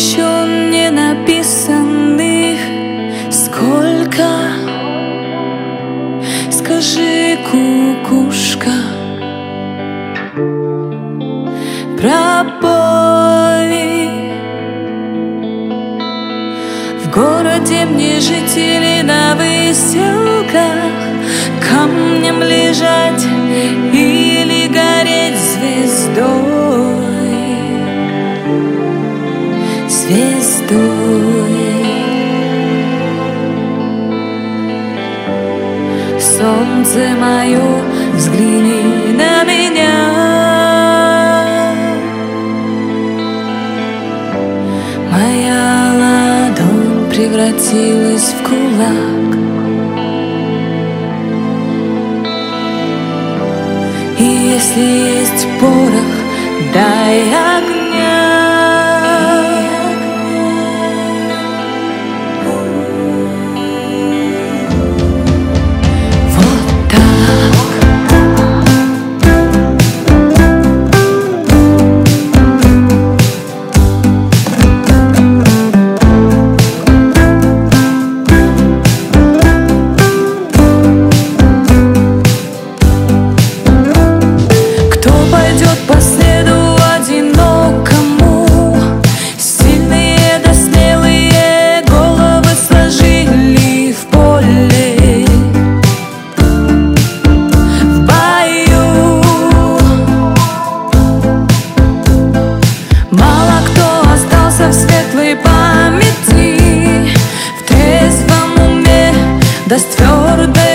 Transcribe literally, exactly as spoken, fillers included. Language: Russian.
еще не написанных сколько. Скажи, кукушка, пропой. В городе мне жить или на выселках, камнем лежать или гореть звездой, звездой. Солнце мое, взгляни на меня. Моя ладонь превратилась в кулак, и если есть порох, дай огня. По следу одинокому сильные да смелые головы сложили в поле, в бою. Мало кто остался в светлой памяти, в трезвом уме да с твердой